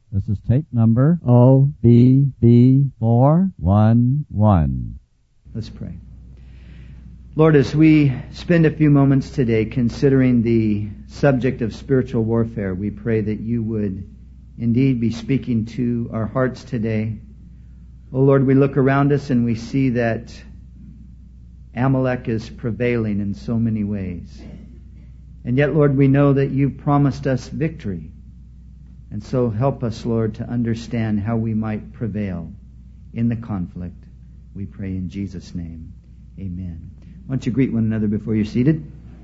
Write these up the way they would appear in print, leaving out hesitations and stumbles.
This is tape number OBB411. Let's pray. Lord, as we spend a few moments today considering the subject of spiritual warfare, we pray that you would indeed be speaking to our hearts today. Oh Lord, we look around us and we see that Amalek is prevailing in so many ways. And yet, Lord, we know that you promised us victory. And so help us, Lord, to understand how we might prevail in the conflict. We pray in Jesus' name. Amen. Why don't you greet one another before you're seated?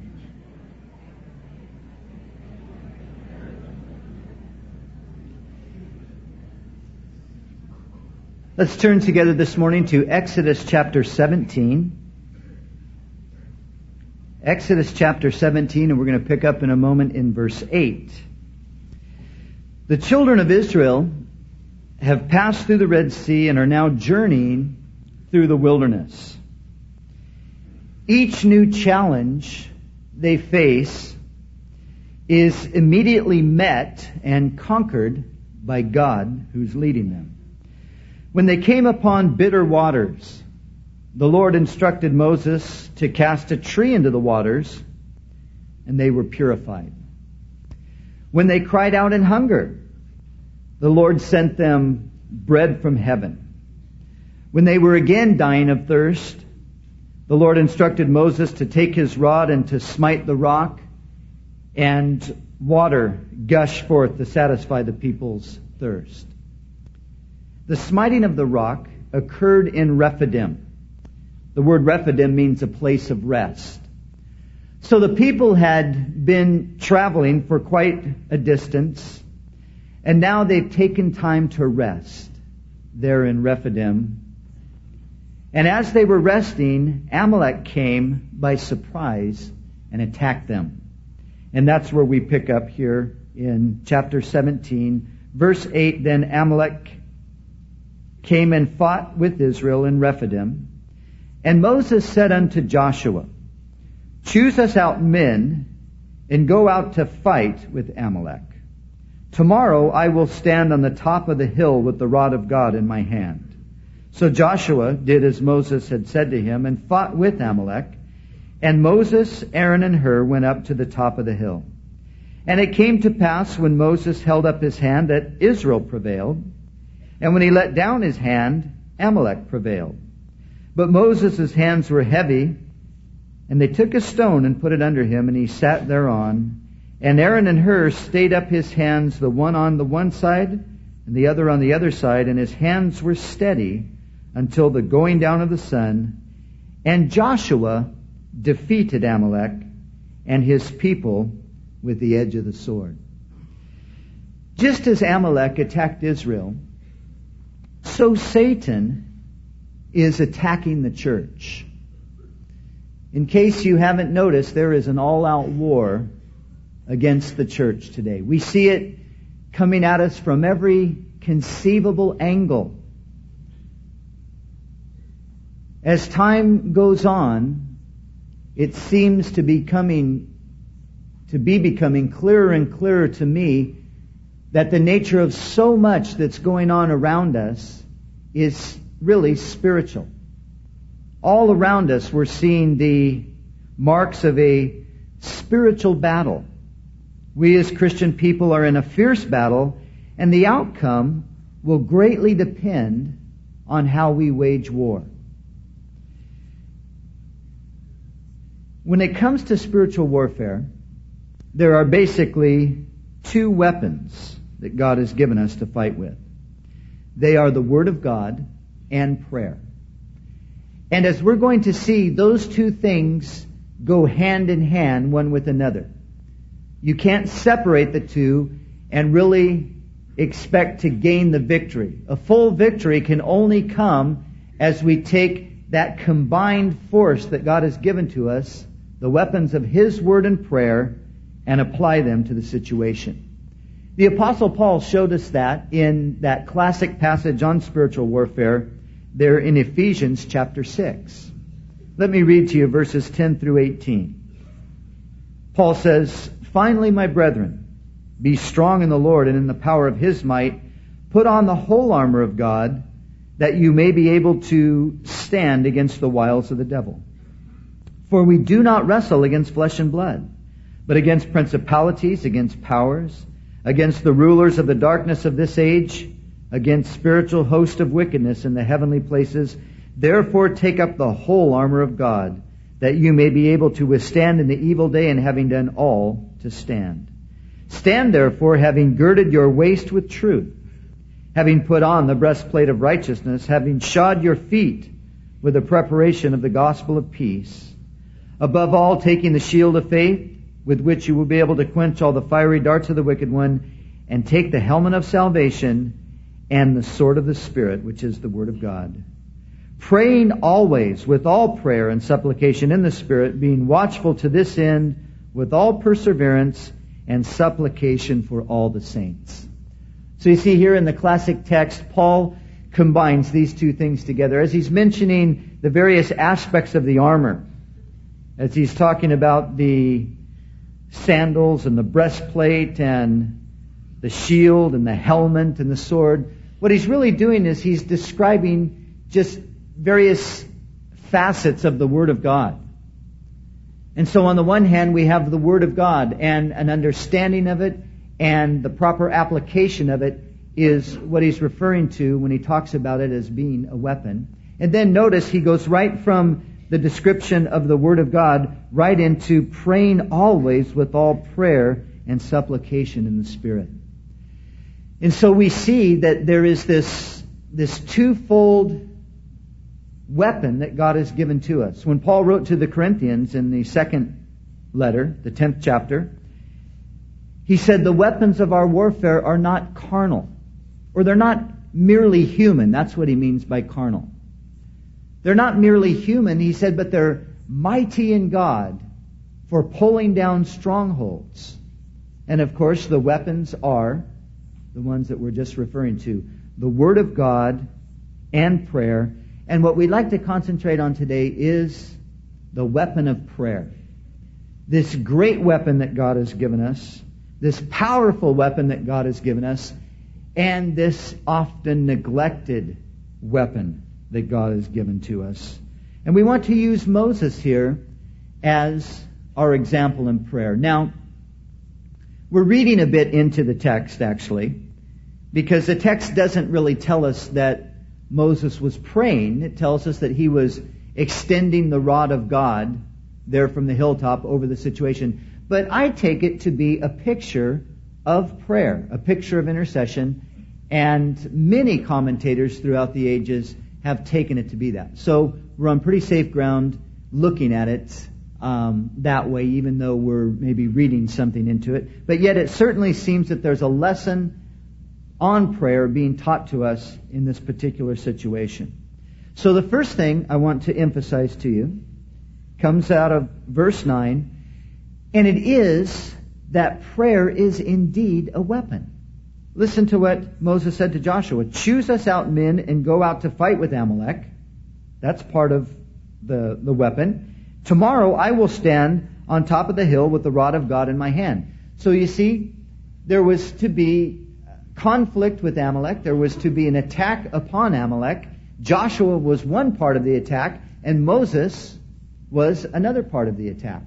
Let's turn together this morning to Exodus chapter 17. Exodus chapter 17, and we're going to pick up in a moment in verse 8. The children of Israel have passed through the Red Sea and are now journeying through the wilderness. Each new challenge they face is immediately met and conquered by God who's leading them. When they came upon bitter waters, the Lord instructed Moses to cast a tree into the waters, and they were purified. When they cried out in hunger, the Lord sent them bread from heaven. When they were again dying of thirst, the Lord instructed Moses to take his rod and to smite the rock, and water gushed forth to satisfy the people's thirst. The smiting of the rock occurred in Rephidim. The word Rephidim means a place of rest. So the people had been traveling for quite a distance, and now they've taken time to rest there in Rephidim. And as they were resting, Amalek came by surprise and attacked them. And that's where we pick up here in chapter 17. Verse 8, then Amalek came and fought with Israel in Rephidim. And Moses said unto Joshua, choose us out men and go out to fight with Amalek. Tomorrow I will stand on the top of the hill with the rod of God in my hand. So Joshua did as Moses had said to him and fought with Amalek. And Moses, Aaron, and Hur went up to the top of the hill. And it came to pass when Moses held up his hand that Israel prevailed. And when he let down his hand, Amalek prevailed. But Moses' hands were heavy, and they took a stone and put it under him, and he sat thereon. And Aaron and Hur stayed up his hands, the one on the one side and the other on the other side, and his hands were steady until the going down of the sun. And Joshua defeated Amalek and his people with the edge of the sword. Just as Amalek attacked Israel, so Satan is attacking the church. In case you haven't noticed, there is an all-out war against the church today. We see it coming at us from every conceivable angle. As time goes on, it seems to be becoming clearer and clearer to me that the nature of so much that's going on around us is really spiritual. All around us we're seeing the marks of a spiritual battle. We as Christian people are in a fierce battle, and the outcome will greatly depend on how we wage war. When it comes to spiritual warfare, there are basically two weapons that God has given us to fight with. They are the Word of God and prayer. And as we're going to see, those two things go hand in hand, one with another. You can't separate the two and really expect to gain the victory. A full victory can only come as we take that combined force that God has given to us, the weapons of His Word and prayer, and apply them to the situation. The Apostle Paul showed us that in that classic passage on spiritual warfare there in Ephesians chapter 6. Let me read to you verses 10 through 18. Paul says, finally, my brethren, be strong in the Lord and in the power of His might. Put on the whole armor of God, that you may be able to stand against the wiles of the devil. For we do not wrestle against flesh and blood, but against principalities, against powers, against the rulers of the darkness of this age, against spiritual hosts of wickedness in the heavenly places. Therefore take up the whole armor of God, that you may be able to withstand in the evil day, and having done all, to stand. Stand therefore, having girded your waist with truth, having put on the breastplate of righteousness, having shod your feet with the preparation of the gospel of peace. Above all, taking the shield of faith, with which you will be able to quench all the fiery darts of the wicked one, and take the helmet of salvation and the sword of the Spirit, which is the Word of God. Praying always with all prayer and supplication in the Spirit, being watchful to this end with all perseverance and supplication for all the saints. So you see here in the classic text, Paul combines these two things together. As he's mentioning the various aspects of the armor, as he's talking about the sandals and the breastplate and the shield and the helmet and the sword, what he's really doing is he's describing just various facets of the Word of God. And so on the one hand, we have the Word of God, and an understanding of it and the proper application of it is what he's referring to when he talks about it as being a weapon. And then notice he goes right from the description of the Word of God right into praying always with all prayer and supplication in the Spirit. And so we see that there is this twofold weapon that God has given to us. When Paul wrote to the Corinthians in the second letter, the 10th chapter, he said, the weapons of our warfare are not carnal, or they're not merely human. That's what he means by carnal. They're not merely human, he said, but they're mighty in God for pulling down strongholds. And of course, the weapons are the ones that we're just referring to. The Word of God and prayer. And what we'd like to concentrate on today is the weapon of prayer. This great weapon that God has given us, this powerful weapon that God has given us, and this often neglected weapon that God has given to us. And we want to use Moses here as our example in prayer. Now, we're reading a bit into the text, actually, because the text doesn't really tell us that Moses was praying. It tells us that he was extending the rod of God there from the hilltop over the situation. But I take it to be a picture of prayer, a picture of intercession, and many commentators throughout the ages have taken it to be that. So we're on pretty safe ground looking at it that way, even though we're maybe reading something into it. But yet it certainly seems that there's a lesson on prayer being taught to us in this particular situation. So the first thing I want to emphasize to you comes out of verse 9, and it is that prayer is indeed a weapon. Listen to what Moses said to Joshua. Choose us out men and go out to fight with Amalek. That's part of the weapon. Tomorrow I will stand on top of the hill with the rod of God in my hand. So you see, there was to be conflict with Amalek. There was to be an attack upon Amalek. Joshua was one part of the attack, and Moses was another part of the attack.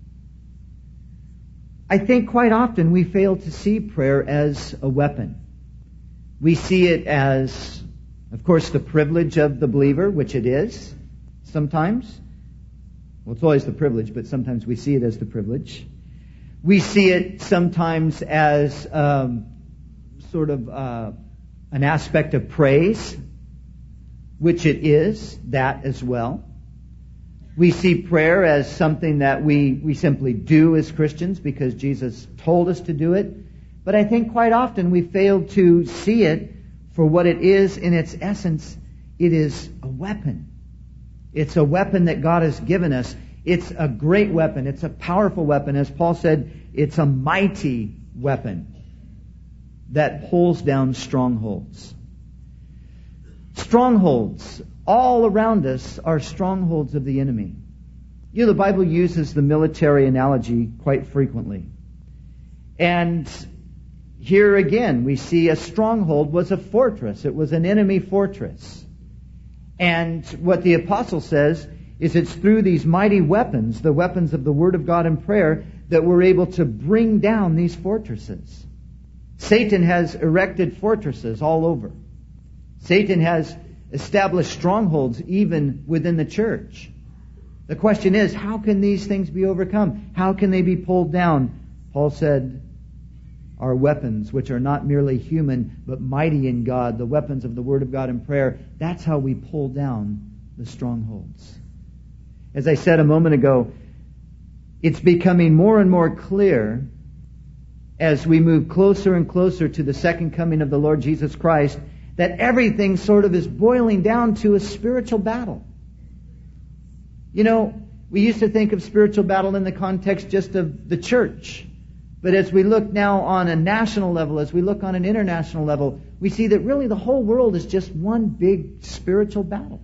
I think quite often we fail to see prayer as a weapon. We see it as, of course, the privilege of the believer, which it is sometimes. Well, it's always the privilege, but sometimes we see it as the privilege. We see it sometimes as sort of an aspect of praise, which it is, that as well. We see prayer as something that we simply do as Christians because Jesus told us to do it. But I think quite often we fail to see it for what it is in its essence. It is a weapon. It's a weapon that God has given us. It's a great weapon. It's a powerful weapon. As Paul said, it's a mighty weapon that pulls down strongholds. Strongholds all around us are strongholds of the enemy. You know, the Bible uses the military analogy quite frequently. And here again, we see a stronghold was a fortress. It was an enemy fortress. And what the apostle says is it's through these mighty weapons, the weapons of the Word of God and prayer, that we're able to bring down these fortresses. Satan has erected fortresses all over. Satan has established strongholds even within the church. The question is, how can these things be overcome? How can they be pulled down? Paul said, our weapons, which are not merely human, but mighty in God, the weapons of the Word of God and prayer, that's how we pull down the strongholds. As I said a moment ago, it's becoming more and more clear as we move closer and closer to the second coming of the Lord Jesus Christ that everything sort of is boiling down to a spiritual battle. You know, we used to think of spiritual battle in the context just of the church. But as we look now on a national level, as we look on an international level, we see that really the whole world is just one big spiritual battle.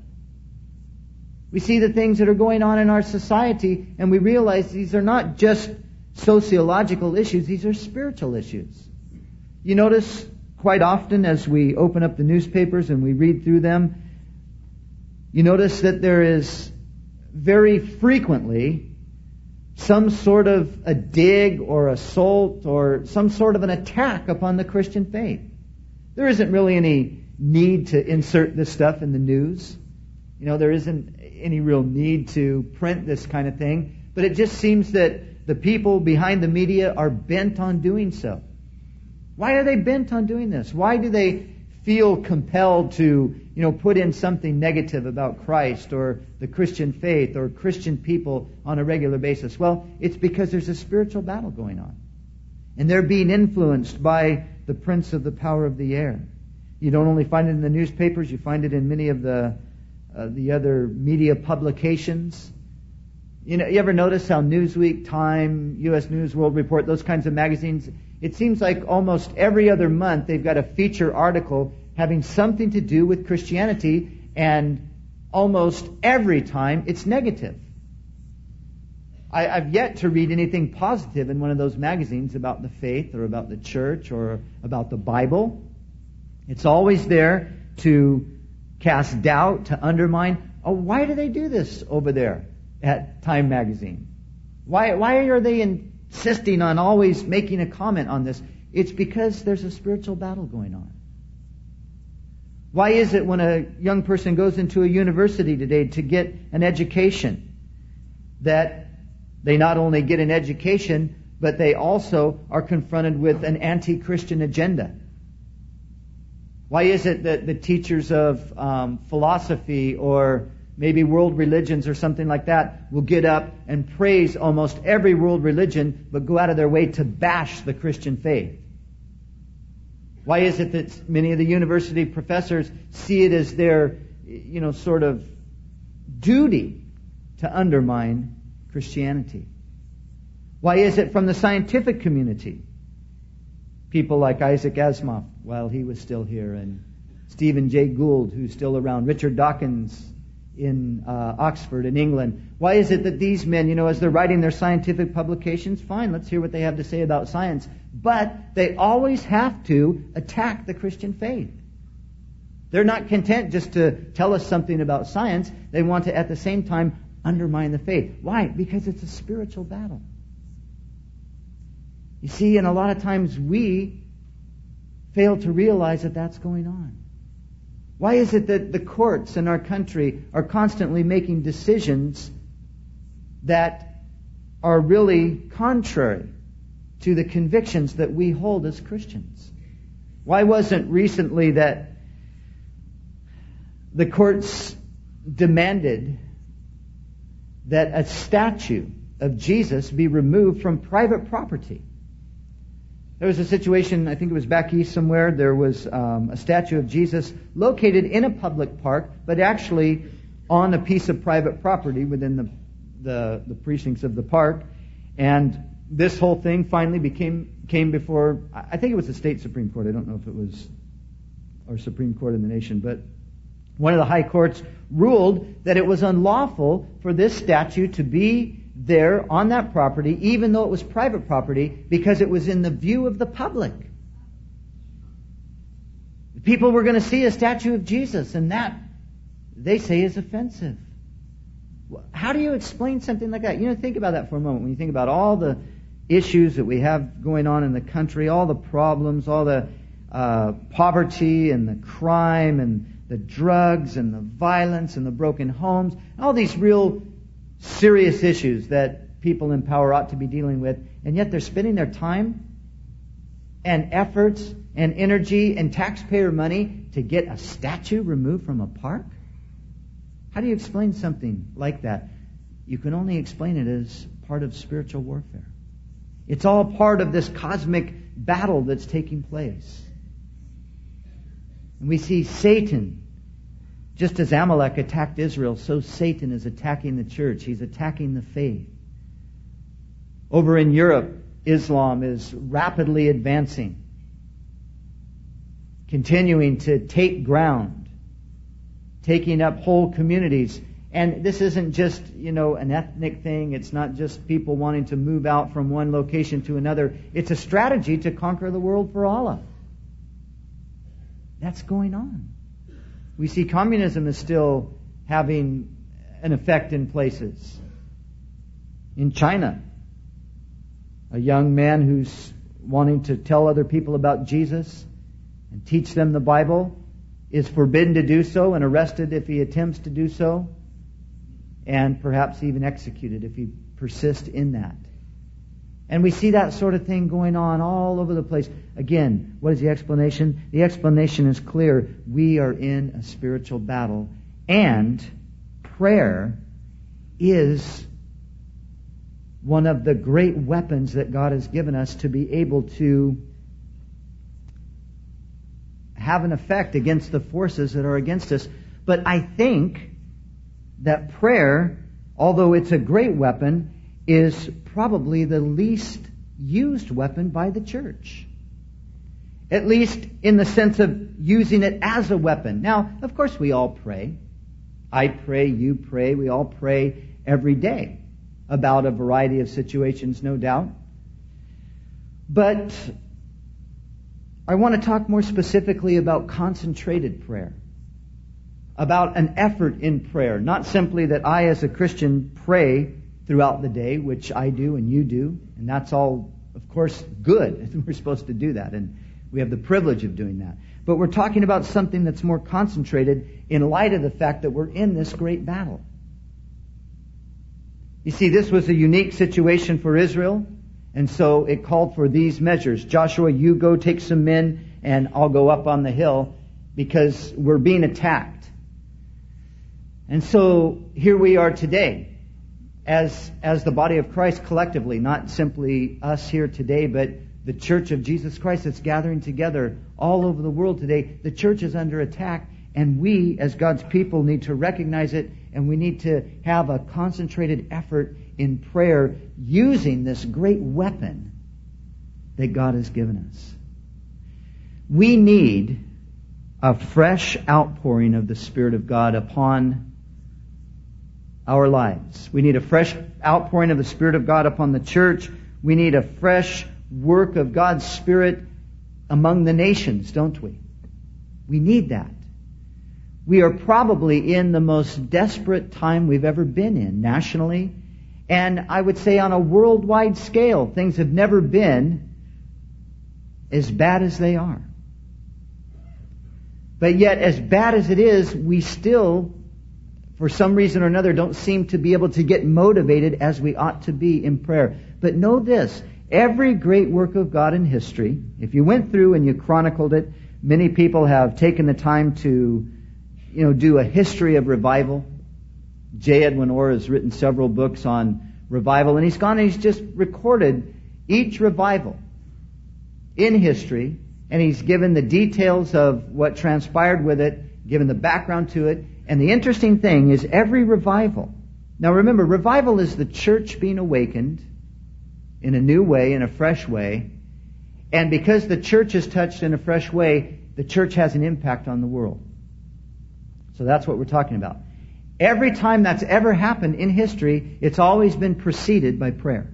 We see the things that are going on in our society, and we realize these are not just sociological issues, these are spiritual issues. You notice quite often as we open up the newspapers and we read through them, you notice that there is very frequently some sort of a dig or assault or some sort of an attack upon the Christian faith. There isn't really any need to insert this stuff in the news. You know, there isn't any real need to print this kind of thing. But it just seems that the people behind the media are bent on doing so. Why are they bent on doing this? Why do they feel compelled to, put in something negative about Christ or the Christian faith or Christian people on a regular basis? Well, it's because there's a spiritual battle going on. And they're being influenced by the prince of the power of the air. You don't only find it in the newspapers, you find it in many of the other media publications. You ever notice how Newsweek, Time, U.S. News, World Report, those kinds of magazines, it seems like almost every other month they've got a feature article having something to do with Christianity, and almost every time it's negative. I've yet to read anything positive in one of those magazines about the faith or about the church or about the Bible. It's always there to cast doubt, to undermine. Oh, why do they do this over there at Time magazine? Why are they insisting on always making a comment on this? It's because there's a spiritual battle going on. Why is it when a young person goes into a university today to get an education that they not only get an education, but they also are confronted with an anti-Christian agenda? Why is it that the teachers of philosophy or maybe world religions or something like that will get up and praise almost every world religion, but go out of their way to bash the Christian faith? Why is it that many of the university professors see it as their, sort of duty to undermine Christianity? Why is it from the scientific community, people like Isaac Asimov, while he was still here, and Stephen Jay Gould, who's still around, Richard Dawkins in Oxford in England. Why is it that these men, as they're writing their scientific publications, fine, let's hear what they have to say about science, but they always have to attack the Christian faith. They're not content just to tell us something about science. They want to, at the same time, undermine the faith. Why? Because it's a spiritual battle. You see, and a lot of times we fail to realize that that's going on. Why is it that the courts in our country are constantly making decisions that are really contrary to the convictions that we hold as Christians? Why wasn't recently that the courts demanded that a statue of Jesus be removed from private property? There was a situation, I think it was back east somewhere, there was a statue of Jesus located in a public park, but actually on a piece of private property within the precincts of the park. And this whole thing finally came before, I think it was the state Supreme Court. I don't know if it was our Supreme Court in the nation, but one of the high courts ruled that it was unlawful for this statue to be there on that property, even though it was private property, because it was in the view of the public. The people were going to see a statue of Jesus, and that, they say, is offensive. How do you explain something like that? Think about that for a moment. When you think about all the issues that we have going on in the country, all the problems, all the poverty and the crime and the drugs and the violence and the broken homes, all these real serious issues that people in power ought to be dealing with, and yet they're spending their time and efforts and energy and taxpayer money to get a statue removed from a park? How do you explain something like that? You can only explain it as part of spiritual warfare. It's all part of this cosmic battle that's taking place. And we see Satan, just as Amalek attacked Israel, so Satan is attacking the church. He's attacking the faith. Over in Europe, Islam is rapidly advancing, continuing to take ground, taking up whole communities. And this isn't just, an ethnic thing. It's not just people wanting to move out from one location to another. It's a strategy to conquer the world for Allah. That's going on. We see communism is still having an effect in places. In China, a young man who's wanting to tell other people about Jesus and teach them the Bible is forbidden to do so and arrested if he attempts to do so, and perhaps even executed if he persists in that. And we see that sort of thing going on all over the place. Again, what is the explanation? The explanation is clear. We are in a spiritual battle, and prayer is one of the great weapons that God has given us to be able to have an effect against the forces that are against us. But I think that prayer, although it's a great weapon, is probably the least used weapon by the church. At least in the sense of using it as a weapon. Now, of course we all pray. I pray, you pray, we all pray every day about a variety of situations, no doubt. But I want to talk more specifically about concentrated prayer. About an effort in prayer. Not simply that I as a Christian pray throughout the day, which I do and you do, and that's all, of course, good. We're supposed to do that, and we have the privilege of doing that. But we're talking about something that's more concentrated in light of the fact that we're in this great battle. You see, this was a unique situation for Israel, and so it called for these measures. Joshua, you go take some men, and I'll go up on the hill, because we're being attacked. And so here we are today, as the body of Christ collectively, not simply us here today, but the Church of Jesus Christ that's gathering together all over the world today. The church is under attack, and we, as God's people, need to recognize it, and we need to have a concentrated effort in prayer using this great weapon that God has given us. We need a fresh outpouring of the Spirit of God upon our lives. We need a fresh outpouring of the Spirit of God upon the church. We need a fresh work of God's Spirit among the nations, don't we? We need that. We are probably in the most desperate time we've ever been in, nationally, and I would say on a worldwide scale. Things have never been as bad as they are. But yet, as bad as it is, we still, for some reason or another, don't seem to be able to get motivated as we ought to be in prayer. But know this, every great work of God in history, if you went through and you chronicled it, many people have taken the time to, do a history of revival. J. Edwin Orr has written several books on revival, and he's gone and he's just recorded each revival in history, and he's given the details of what transpired with it, given the background to it. And the interesting thing is every revival. Now remember, revival is the church being awakened in a new way, in a fresh way. And because the church is touched in a fresh way, the church has an impact on the world. So that's what we're talking about. Every time that's ever happened in history, it's always been preceded by prayer.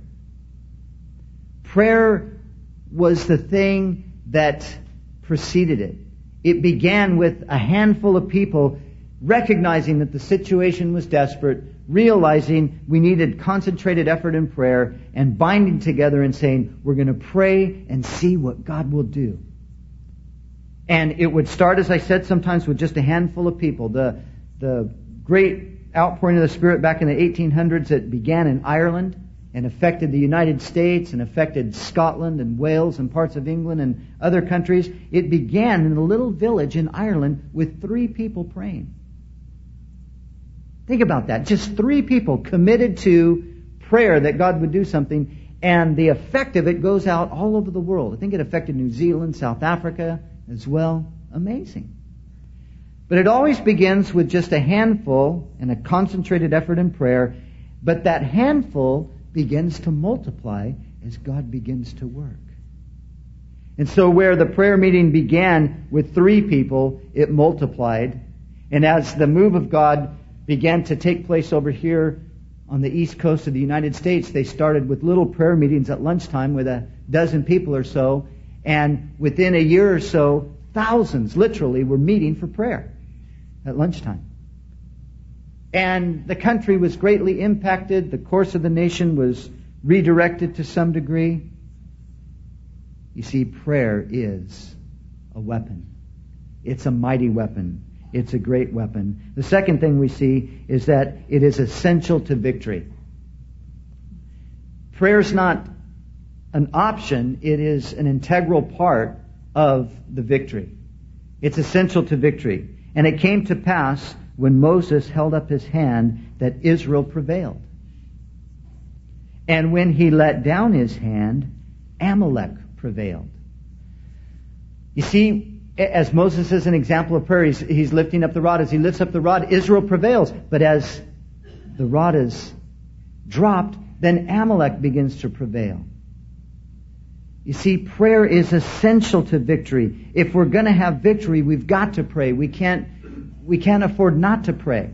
Prayer was the thing that preceded it. It began with a handful of people recognizing that the situation was desperate, realizing we needed concentrated effort in prayer, and binding together and saying, we're going to pray and see what God will do. And it would start, as I said, sometimes with just a handful of people. The great outpouring of the Spirit back in the 1800s that began in Ireland and affected the United States and affected Scotland and Wales and parts of England and other countries. It began in a little village in Ireland with 3 people praying. Think about that. Just 3 people committed to prayer that God would do something, and the effect of it goes out all over the world. I think it affected New Zealand, South Africa as well. Amazing. But it always begins with just a handful and a concentrated effort in prayer, but that handful begins to multiply as God begins to work. And so where the prayer meeting began with 3 people, it multiplied. And as the move of God began to take place over here on the east coast of the United States, they started with little prayer meetings at lunchtime with a dozen people or so. And within a year or so, thousands literally were meeting for prayer at lunchtime. And the country was greatly impacted. The course of the nation was redirected to some degree. You see, prayer is a weapon. It's a mighty weapon. It's a great weapon. The second thing we see is that it is essential to victory. Prayer is not an option. It is an integral part of the victory. It's essential to victory. And it came to pass when Moses held up his hand that Israel prevailed. And when he let down his hand, Amalek prevailed. You see, as Moses is an example of prayer, he's lifting up the rod. As he lifts up the rod, Israel prevails. But as the rod is dropped, then Amalek begins to prevail. You see, prayer is essential to victory. If we're going to have victory, we've got to pray. We can't afford not to pray.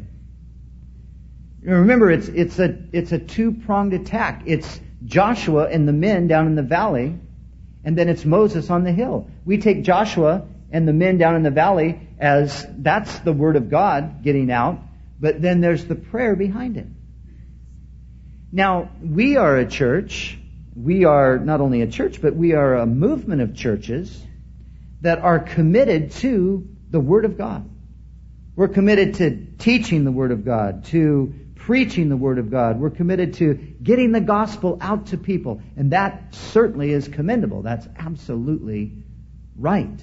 Remember, it's a two-pronged attack. It's Joshua and the men down in the valley, and then it's Moses on the hill. We take Joshua and the men down in the valley as that's the word of God getting out, but then there's the prayer behind it. Now, we are a church. We are not only a church, but we are a movement of churches that are committed to the Word of God. We're committed to teaching the Word of God, to preaching the Word of God. We're committed to getting the gospel out to people. And that certainly is commendable. That's absolutely right.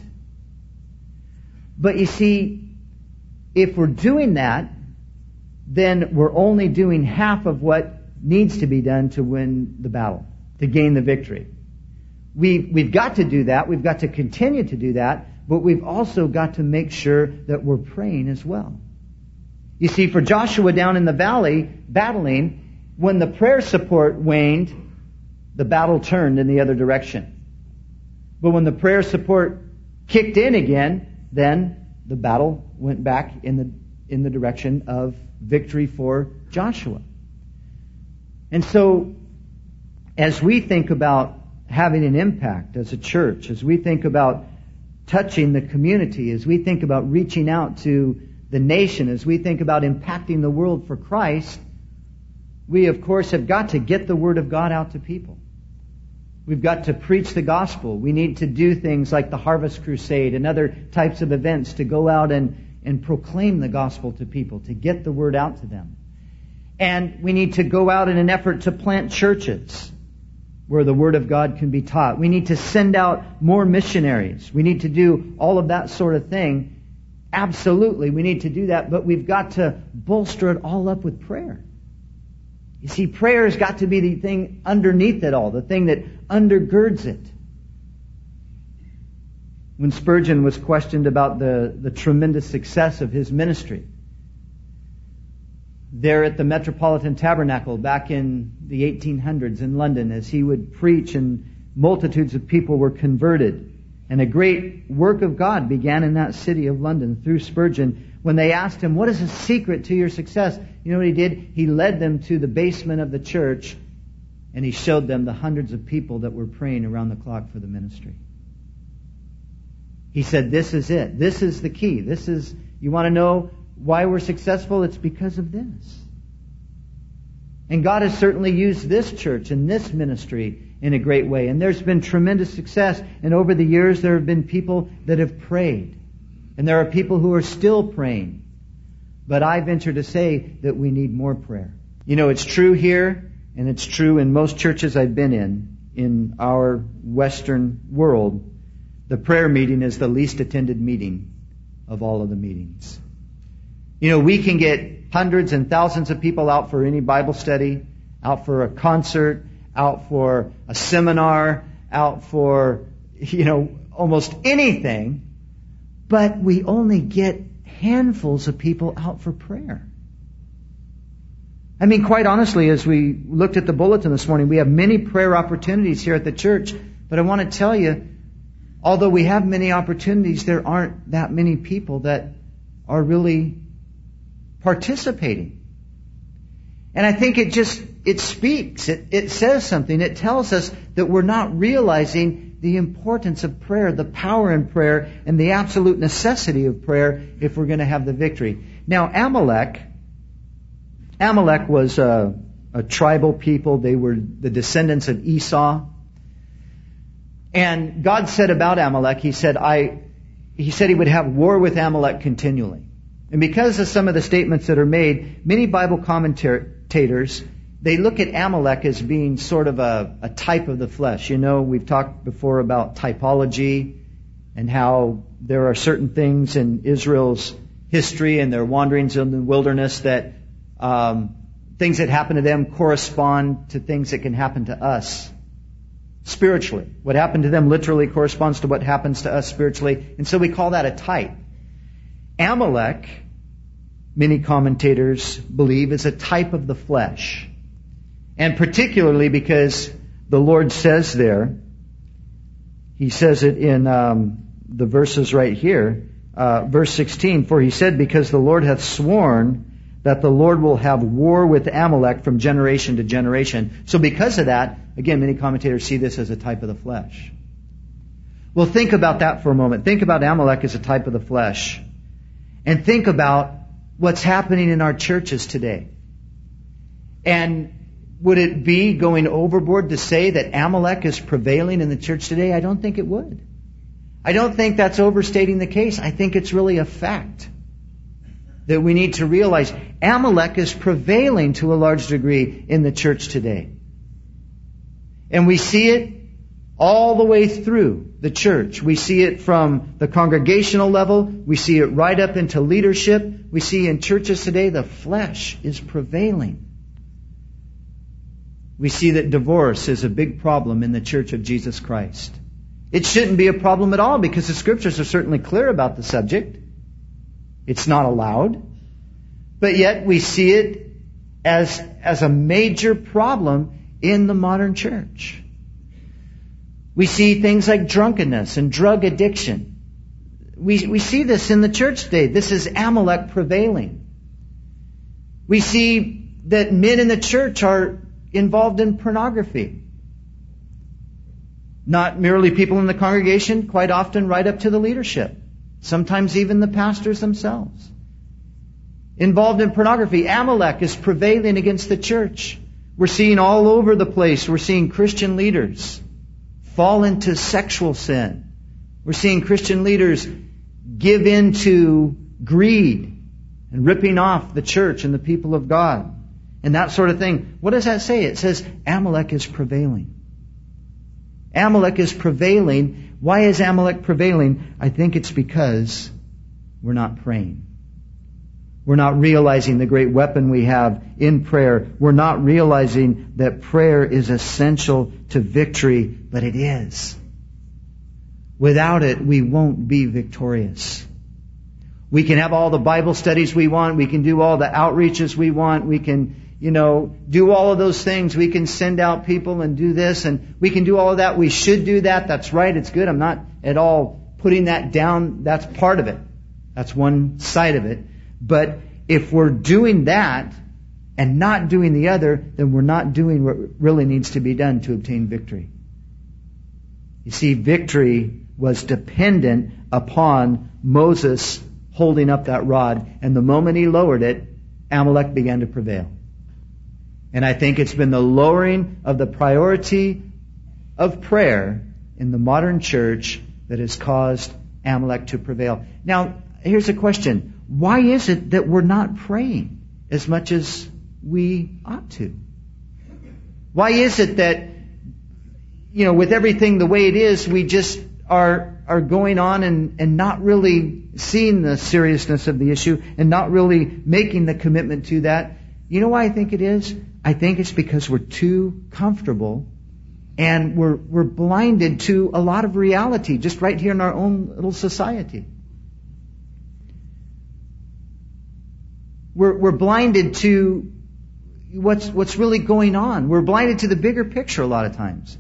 But you see, if we're doing that, then we're only doing half of what needs to be done to win the battle, to gain the victory. We've got to do that. We've got to continue to do that. But we've also got to make sure that we're praying as well. You see, for Joshua down in the valley battling, when the prayer support waned, the battle turned in the other direction. But when the prayer support kicked in again, then the battle went back in the direction of victory for Joshua. And so, as we think about having an impact as a church, as we think about touching the community, as we think about reaching out to the nation, as we think about impacting the world for Christ, we of course have got to get the Word of God out to people. We've got to preach the gospel. We need to do things like the Harvest Crusade and other types of events to go out and proclaim the gospel to people, to get the Word out to them. And we need to go out in an effort to plant churches where the Word of God can be taught. We need to send out more missionaries. We need to do all of that sort of thing. Absolutely, we need to do that, but we've got to bolster it all up with prayer. You see, prayer has got to be the thing underneath it all, the thing that undergirds it. When Spurgeon was questioned about the tremendous success of his ministry, there at the Metropolitan Tabernacle back in the 1800s in London, as he would preach and multitudes of people were converted. And a great work of God began in that city of London through Spurgeon. When they asked him, what is the secret to your success? You know what he did? He led them to the basement of the church and he showed them the hundreds of people that were praying around the clock for the ministry. He said, this is it. This is the key. You want to know why we're successful? It's because of this. And God has certainly used this church and this ministry in a great way. And there's been tremendous success. And over the years, there have been people that have prayed. And there are people who are still praying. But I venture to say that we need more prayer. You know, it's true here, and it's true in most churches I've been in our Western world. The prayer meeting is the least attended meeting of all of the meetings. You know, we can get hundreds and thousands of people out for any Bible study, out for a concert, out for a seminar, out for, almost anything, but we only get handfuls of people out for prayer. I mean, quite honestly, as we looked at the bulletin this morning, we have many prayer opportunities here at the church, but I want to tell you, although we have many opportunities, there aren't that many people that are participating. And I think it speaks, it says something, it tells us that we're not realizing the importance of prayer, the power in prayer, and the absolute necessity of prayer if we're going to have the victory. Now, Amalek was a tribal people. They were the descendants of Esau. And God said about Amalek, He said He would have war with Amalek continually. And because of some of the statements that are made, many Bible commentators, they look at Amalek as being sort of a type of the flesh. You know, we've talked before about typology and how there are certain things in Israel's history and their wanderings in the wilderness that things that happen to them correspond to things that can happen to us spiritually. What happened to them literally corresponds to what happens to us spiritually. And so we call that a type. Amalek, many commentators believe, is a type of the flesh. And particularly because the Lord says there, He says it in the verses right here, verse 16, for He said, because the Lord hath sworn that the Lord will have war with Amalek from generation to generation. So because of that, again, many commentators see this as a type of the flesh. Well, think about that for a moment. Think about Amalek as a type of the flesh. And think about what's happening in our churches today. And would it be going overboard to say that Amalek is prevailing in the church today? I don't think it would. I don't think that's overstating the case. I think it's really a fact that we need to realize Amalek is prevailing to a large degree in the church today. And we see it all the way through the church. We see it from the congregational level. We see it right up into leadership. We see in churches today the flesh is prevailing. We see that divorce is a big problem in the Church of Jesus Christ. It shouldn't be a problem at all because the Scriptures are certainly clear about the subject. It's not allowed. But yet we see it as a major problem in the modern church. We see things like drunkenness and drug addiction. We see this in the church today. This is Amalek prevailing. We see that men in the church are involved in pornography. Not merely people in the congregation, quite often right up to the leadership. Sometimes even the pastors themselves. Involved in pornography. Amalek is prevailing against the church. We're seeing all over the place. We're seeing Christian leaders fall into sexual sin. We're seeing Christian leaders give in to greed and ripping off the church and the people of God and that sort of thing. What does that say? It says Amalek is prevailing. Amalek is prevailing. Why is Amalek prevailing? I think it's because we're not praying. We're not realizing the great weapon we have in prayer. We're not realizing that prayer is essential to victory, but it is. Without it, we won't be victorious. We can have all the Bible studies we want. We can do all the outreaches we want. We can, do all of those things. We can send out people and do this, and we can do all of that. We should do that. That's right. It's good. I'm not at all putting that down. That's part of it. That's one side of it. But if we're doing that and not doing the other, then we're not doing what really needs to be done to obtain victory. You see, victory was dependent upon Moses holding up that rod. And the moment he lowered it, Amalek began to prevail. And I think it's been the lowering of the priority of prayer in the modern church that has caused Amalek to prevail. Now, here's a question. Why is it that we're not praying as much as we ought to? Why is it that, with everything the way it is, we just are going on and not really seeing the seriousness of the issue and not really making the commitment to that? You know why I think it is? I think it's because we're too comfortable and we're blinded to a lot of reality just right here in our own little society. We're blinded to what's really going on. We're blinded to the bigger picture a lot of times.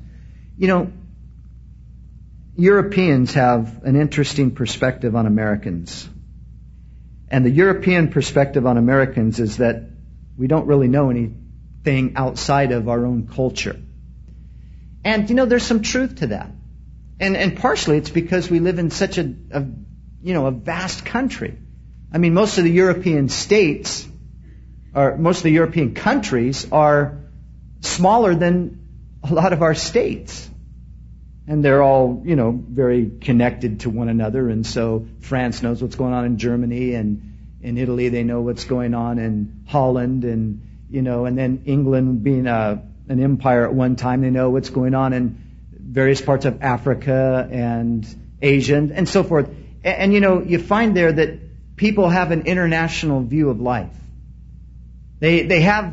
Europeans have an interesting perspective on Americans. And the European perspective on Americans is that we don't really know anything outside of our own culture. And, there's some truth to that. And partially it's because we live in such a vast country. I mean, most of the European states, or most of the European countries are smaller than a lot of our states. And they're all, very connected to one another. And so France knows what's going on in Germany, and in Italy they know what's going on in Holland, and then England being an empire at one time, they know what's going on in various parts of Africa and Asia and so forth. And you find there that people have an international view of life. They have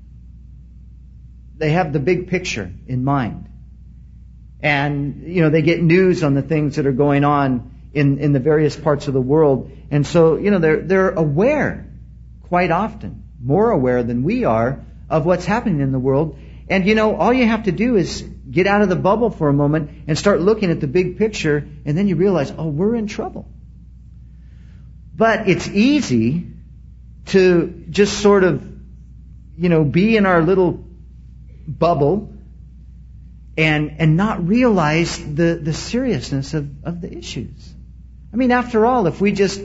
the big picture in mind. And, they get news on the things that are going on in the various parts of the world. And so, they're aware quite often, more aware than we are of what's happening in the world. And, all you have to do is get out of the bubble for a moment and start looking at the big picture, and then you realize, oh, we're in trouble. But it's easy to just sort of, be in our little bubble and not realize the seriousness of the issues. I mean, after all, if we just,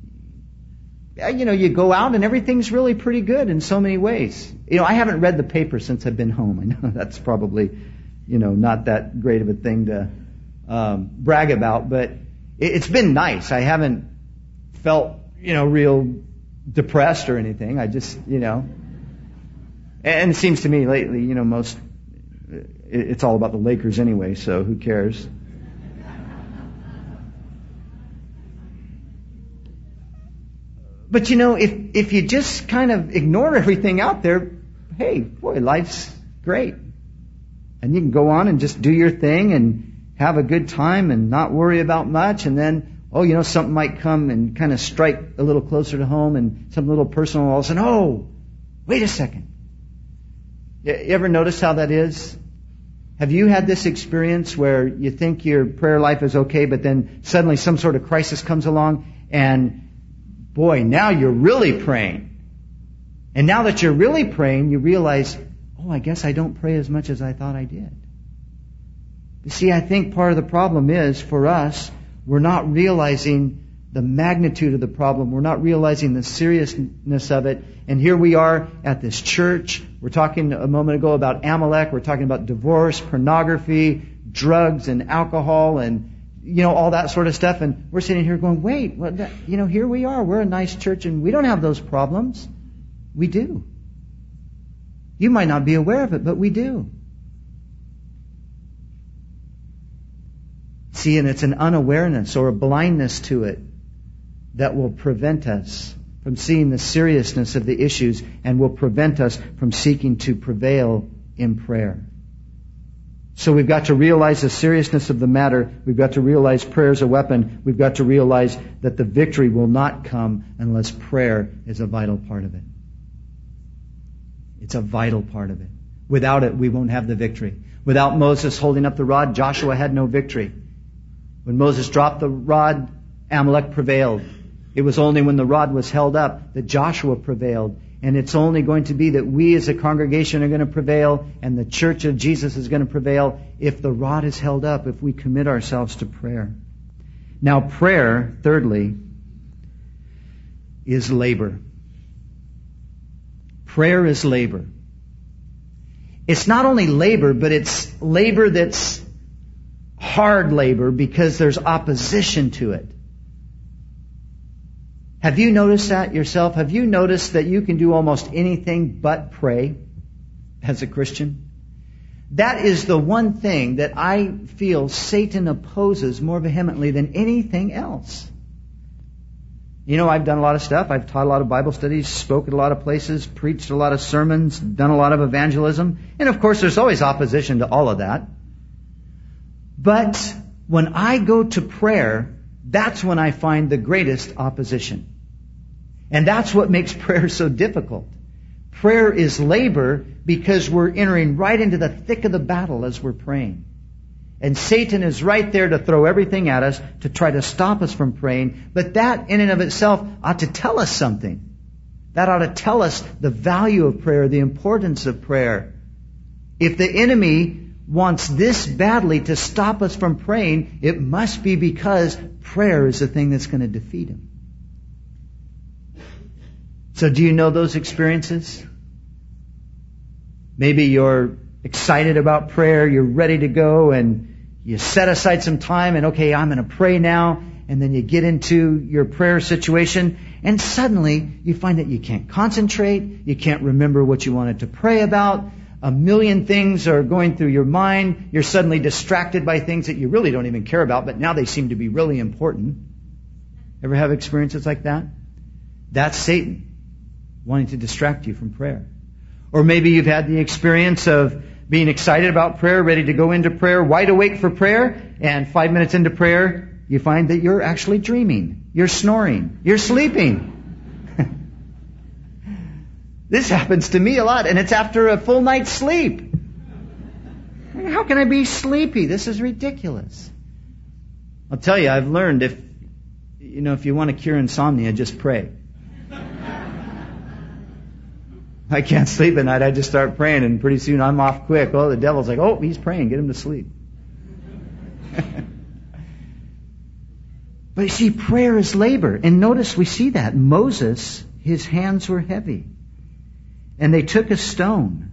you go out and everything's really pretty good in so many ways. I haven't read the paper since I've been home. I know that's probably, not that great of a thing to brag about, but it's been nice. I haven't felt, real depressed or anything. I just, and it seems to me lately, most, it's all about the Lakers anyway, so who cares? But if you just kind of ignore everything out there, hey, boy, life's great. And you can go on and just do your thing and have a good time and not worry about much. And then, something might come and kind of strike a little closer to home and something a little personal. All of a sudden, oh, wait a second. You ever notice how that is? Have you had this experience where you think your prayer life is okay, but then suddenly some sort of crisis comes along and, boy, now you're really praying. And now that you're really praying, you realize, oh, I guess I don't pray as much as I thought I did. You see, I think part of the problem is, for us, we're not realizing the magnitude of the problem. We're not realizing the seriousness of it. And here we are at this church. We're talking a moment ago about Amalek. We're talking about divorce, pornography, drugs and alcohol and, all that sort of stuff. And we're sitting here going, wait, here we are. We're a nice church and we don't have those problems. We do. You might not be aware of it, but we do. See, and it's an unawareness or a blindness to it that will prevent us from seeing the seriousness of the issues and will prevent us from seeking to prevail in prayer. So we've got to realize the seriousness of the matter. We've got to realize prayer is a weapon. We've got to realize that the victory will not come unless prayer is a vital part of it. It's a vital part of it. Without it, we won't have the victory. Without Moses holding up the rod, Joshua had no victory. When Moses dropped the rod, Amalek prevailed. It was only when the rod was held up that Joshua prevailed. And it's only going to be that we as a congregation are going to prevail and the church of Jesus is going to prevail if the rod is held up, if we commit ourselves to prayer. Now prayer, thirdly, is labor. Prayer is labor. It's not only labor, but it's labor that's hard labor because there's opposition to it. Have you noticed that yourself? Have you noticed that you can do almost anything but pray as a Christian? That is the one thing that I feel Satan opposes more vehemently than anything else. You know, I've done a lot of stuff. I've taught a lot of Bible studies, spoke at a lot of places, preached a lot of sermons, done a lot of evangelism. And of course, there's always opposition to all of that. But when I go to prayer, that's when I find the greatest opposition. And that's what makes prayer so difficult. Prayer is labor because we're entering right into the thick of the battle as we're praying. And Satan is right there to throw everything at us to try to stop us from praying. But that in and of itself ought to tell us something. That ought to tell us the value of prayer, the importance of prayer. If the enemy wants this badly to stop us from praying, it must be because prayer is the thing that's going to defeat him. So do you know those experiences? Maybe you're excited about prayer, you're ready to go, and you set aside some time and, okay, I'm going to pray now. And then you get into your prayer situation, and suddenly you find that you can't concentrate, you can't remember what you wanted to pray about. A million things are going through your mind. You're suddenly distracted by things that you really don't even care about, but now they seem to be really important. Ever have experiences like that? That's Satan wanting to distract you from prayer. Or maybe you've had the experience of being excited about prayer, ready to go into prayer, wide awake for prayer, and 5 minutes into prayer, you find that you're actually dreaming. You're snoring. You're sleeping. This happens to me a lot, and it's after a full night's sleep. How can I be sleepy? This is ridiculous. I'll tell you, I've learned if you want to cure insomnia, just pray. I can't sleep at night, I just start praying, and pretty soon I'm off quick. Oh, the devil's like, oh, he's praying, get him to sleep. But you see, prayer is labor. And notice we see that. Moses, his hands were heavy. And they took a stone,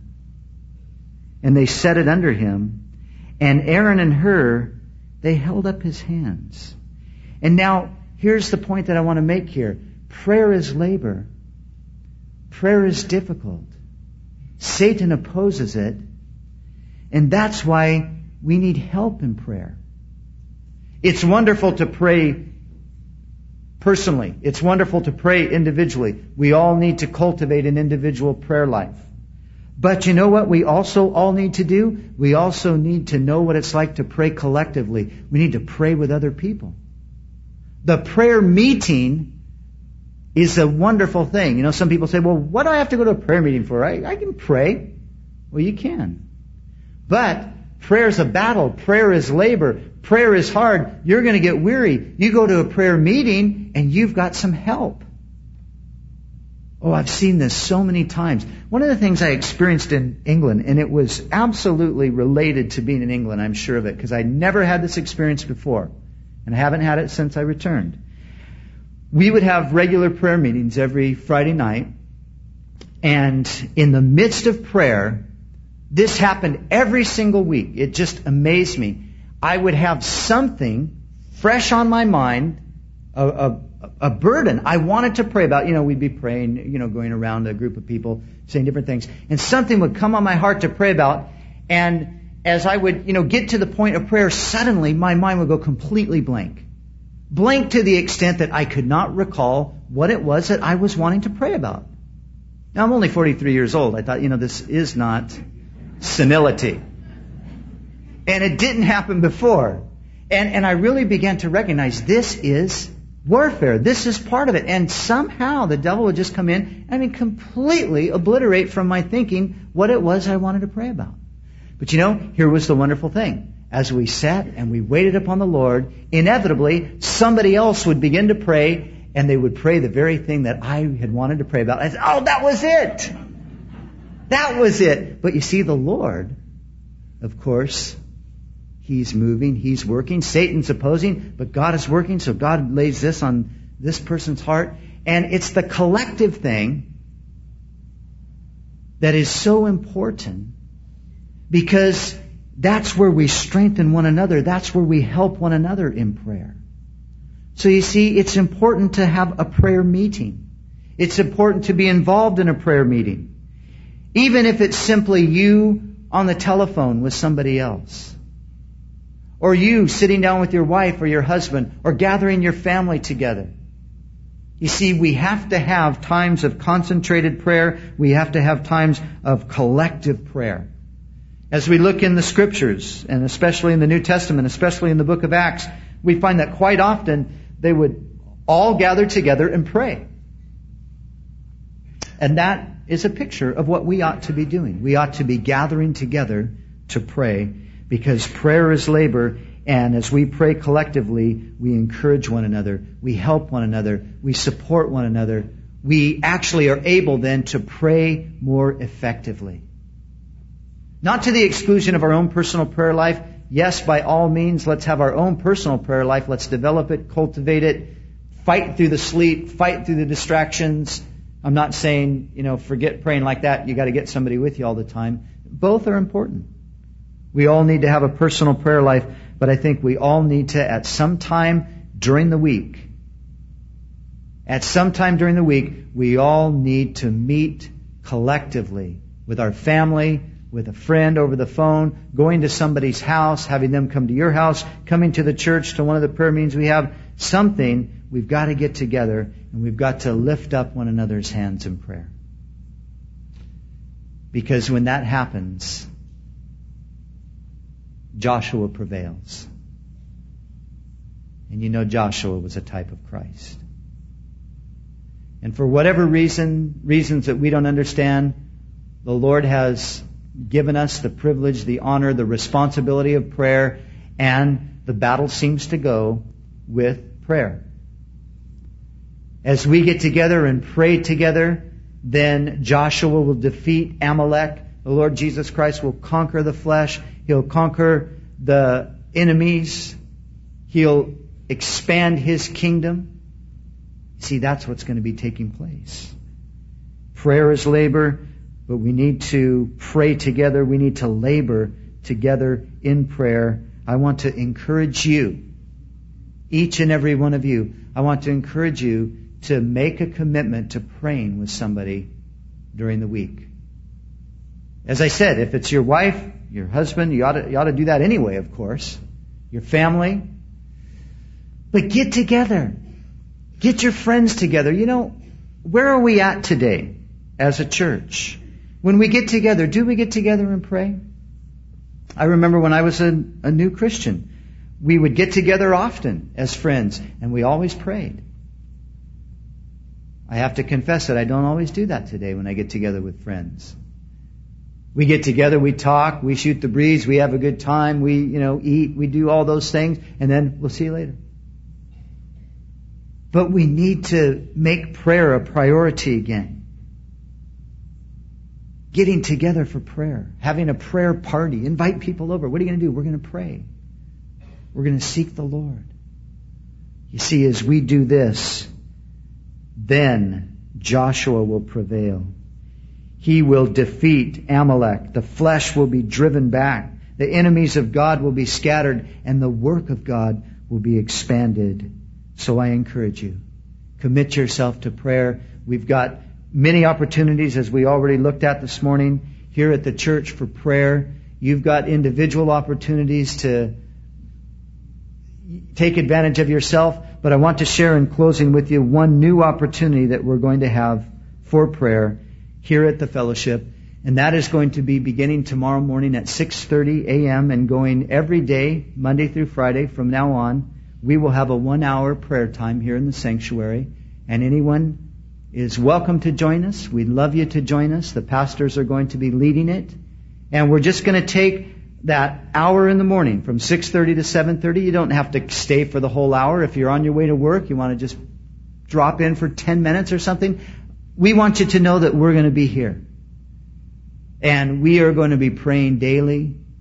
and they set it under him. And Aaron and Hur, they held up his hands. And now, here's the point that I want to make here. Prayer is labor. Prayer is difficult. Satan opposes it. And that's why we need help in prayer. It's wonderful to pray personally. It's wonderful to pray individually. We all need to cultivate an individual prayer life. But you know what we also all need to do? We also need to know what it's like to pray collectively. We need to pray with other people. The prayer meeting is a wonderful thing. You know, some people say, well, what do I have to go to a prayer meeting for? I can pray. Well, you can. But prayer is a battle. Prayer is labor. Prayer is hard. You're going to get weary. You go to a prayer meeting and you've got some help. Oh, I've seen this so many times. One of the things I experienced in England, and it was absolutely related to being in England, I'm sure of it, because I never had this experience before, and I haven't had it since I returned. We would have regular prayer meetings every Friday night, and in the midst of prayer, this happened every single week. It just amazed me. I would have something fresh on my mind, a burden I wanted to pray about. You know, we'd be praying, going around a group of people saying different things, and something would come on my heart to pray about, and as I would, get to the point of prayer, suddenly my mind would go completely blank. Blank to the extent that I could not recall what it was that I was wanting to pray about. Now, I'm only 43 years old. I thought, this is not senility. And it didn't happen before. And I really began to recognize this is warfare. This is part of it. And somehow the devil would just come in and completely obliterate from my thinking what it was I wanted to pray about. But here was the wonderful thing. As we sat and we waited upon the Lord, inevitably somebody else would begin to pray, and they would pray the very thing that I had wanted to pray about. I said, oh, that was it! That was it! But you see, the Lord, of course, He's moving, He's working. Satan's opposing, but God is working, so God lays this on this person's heart. And it's the collective thing that is so important, because that's where we strengthen one another. That's where we help one another in prayer. So you see, it's important to have a prayer meeting. It's important to be involved in a prayer meeting. Even if it's simply you on the telephone with somebody else. Or you sitting down with your wife or your husband, or gathering your family together. You see, we have to have times of concentrated prayer. We have to have times of collective prayer. As we look in the Scriptures, and especially in the New Testament, especially in the book of Acts, we find that quite often they would all gather together and pray. And that is a picture of what we ought to be doing. We ought to be gathering together to pray, because prayer is labor, and as we pray collectively, we encourage one another, we help one another, we support one another. We actually are able then to pray more effectively. Not to the exclusion of our own personal prayer life. Yes, by all means, let's have our own personal prayer life. Let's develop it, cultivate it, fight through the sleep, fight through the distractions. I'm not saying, forget praying like that. You got to get somebody with you all the time. Both are important. We all need to have a personal prayer life, but I think we all need to, at some time during the week, we all need to meet collectively with our family, with a friend over the phone, going to somebody's house, having them come to your house, coming to the church, to one of the prayer meetings we have. Something, we've got to get together, and we've got to lift up one another's hands in prayer. Because when that happens, Joshua prevails. And Joshua was a type of Christ. And for whatever reasons that we don't understand, the Lord has given us the privilege, the honor, the responsibility of prayer, and the battle seems to go with prayer. As we get together and pray together, then Joshua will defeat Amalek. The Lord Jesus Christ will conquer the flesh. He'll conquer the enemies. He'll expand His kingdom. See, that's what's going to be taking place. Prayer is labor, but we need to pray together. We need to labor together in prayer. I want to encourage you, each and every one of you, I want to encourage you to make a commitment to praying with somebody during the week. As I said, if it's your wife, your husband, you ought to do that anyway, of course. Your family. But get together. Get your friends together. Where are we at today as a church? When we get together, do we get together and pray? I remember when I was a new Christian, we would get together often as friends, and we always prayed. I have to confess that I don't always do that today when I get together with friends. We get together, we talk, we shoot the breeze, we have a good time, we, eat, we do all those things, and then we'll see you later. But we need to make prayer a priority again. Getting together for prayer, having a prayer party, invite people over. What are you going to do? We're going to pray. We're going to seek the Lord. You see, as we do this, then Joshua will prevail. He will defeat Amalek. The flesh will be driven back. The enemies of God will be scattered, and the work of God will be expanded. So I encourage you, commit yourself to prayer. We've got many opportunities, as we already looked at this morning, here at the church for prayer. You've got individual opportunities to take advantage of yourself, but I want to share in closing with you one new opportunity that we're going to have for prayer here at the fellowship, and that is going to be beginning tomorrow morning at 6:30 a.m. and going every day, Monday through Friday from now on. We will have a 1-hour prayer time here in the sanctuary, and anyone is welcome to join us. We'd love you to join us. The pastors are going to be leading it, and we're just going to take that hour in the morning from 6:30 to 7:30. You don't have to stay for the whole hour. If you're on your way to work, you want to just drop in for 10 minutes or something. We want you to know that we're going to be here. And we are going to be praying daily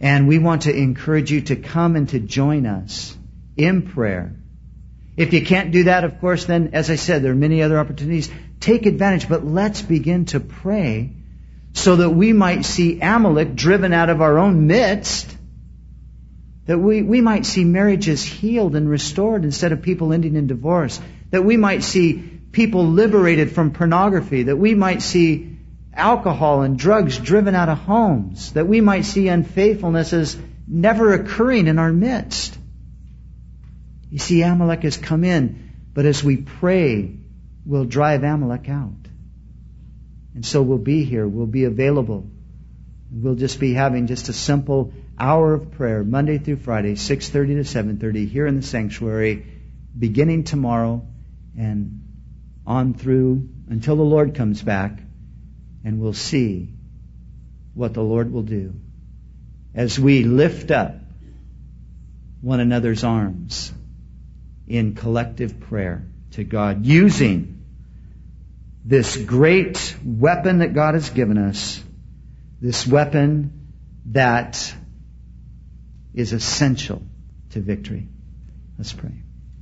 And we want to encourage you to come and to join us in prayer. If you can't do that, of course, then, as I said, there are many other opportunities. Take advantage, but let's begin to pray so that we might see Amalek driven out of our own midst, that we might see marriages healed and restored instead of people ending in divorce, that we might see people liberated from pornography, that we might see alcohol and drugs driven out of homes, that we might see unfaithfulness as never occurring in our midst. You see, Amalek has come in, but as we pray, we'll drive Amalek out. And so we'll be here, we'll be available. We'll just be having just a simple hour of prayer, Monday through Friday, 6:30 to 7:30, here in the sanctuary, beginning tomorrow and on through until the Lord comes back. And we'll see what the Lord will do as we lift up one another's arms in collective prayer to God, using this great weapon that God has given us, this weapon that is essential to victory. Let's pray.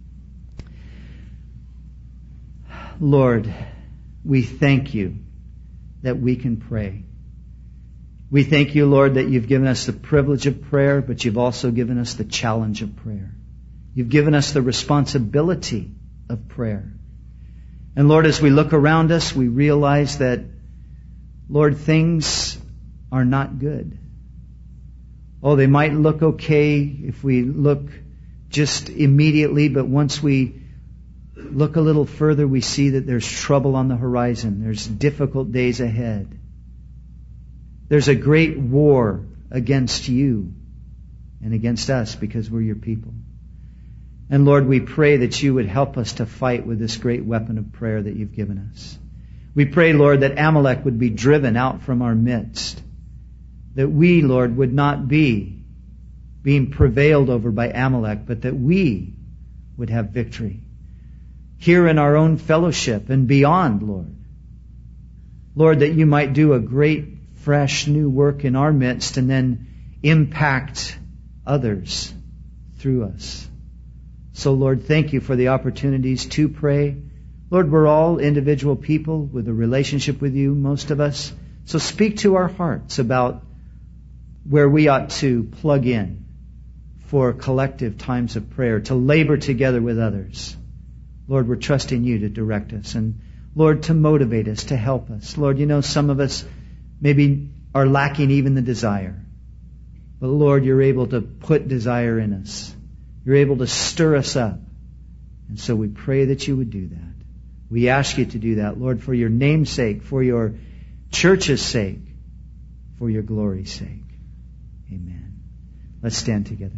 Lord, we thank you that we can pray. We thank you, Lord, that you've given us the privilege of prayer, but you've also given us the challenge of prayer. You've given us the responsibility of prayer. And Lord, as we look around us, we realize that, Lord, things are not good. Oh, they might look okay if we look just immediately, but once we look a little further, we see that there's trouble on the horizon. There's difficult days ahead. There's a great war against you and against us because we're your people. And Lord, we pray that you would help us to fight with this great weapon of prayer that you've given us. We pray, Lord, that Amalek would be driven out from our midst. That we, Lord, would not be being prevailed over by Amalek, but that we would have victory here in our own fellowship and beyond, Lord. Lord, that you might do a great, fresh, new work in our midst and then impact others through us. So, Lord, thank you for the opportunities to pray. Lord, we're all individual people with a relationship with you, most of us. So speak to our hearts about where we ought to plug in for collective times of prayer, to labor together with others. Lord, we're trusting you to direct us and, Lord, to motivate us, to help us. Lord, you know, some of us maybe are lacking even the desire. But, Lord, you're able to put desire in us. You're able to stir us up. And so we pray that you would do that. We ask you to do that, Lord, for your name's sake, for your church's sake, for your glory's sake. Amen. Let's stand together.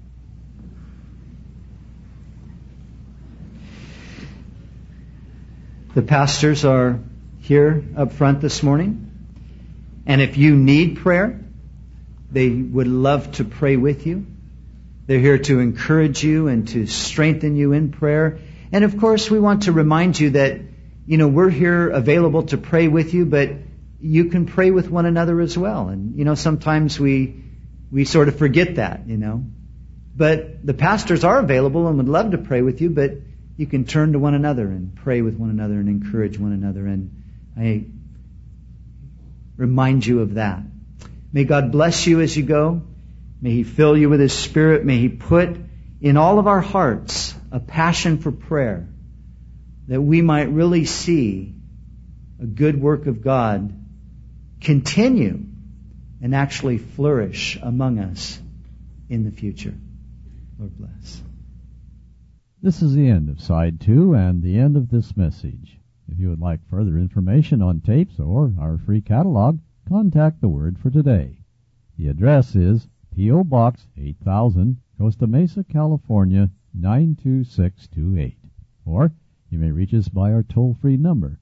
The pastors are here up front this morning. And if you need prayer, they would love to pray with you. They're here to encourage you and to strengthen you in prayer. And of course, we want to remind you that, you know, we're here available to pray with you, but you can pray with one another as well. And, you know, sometimes we sort of forget that, you know. But the pastors are available and would love to pray with you, but you can turn to one another and pray with one another and encourage one another. And I remind you of that. May God bless you as you go. May He fill you with His Spirit. May He put in all of our hearts a passion for prayer, that we might really see a good work of God continue and actually flourish among us in the future. Lord bless. This is the end of Side 2 and the end of this message. If you would like further information on tapes or our free catalog, contact the Word for Today. The address is P.O. Box 8000, Costa Mesa, California, 92628. Or you may reach us by our toll-free number,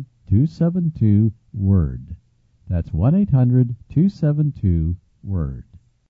1-800-272-WORD. That's 1-800-272-WORD.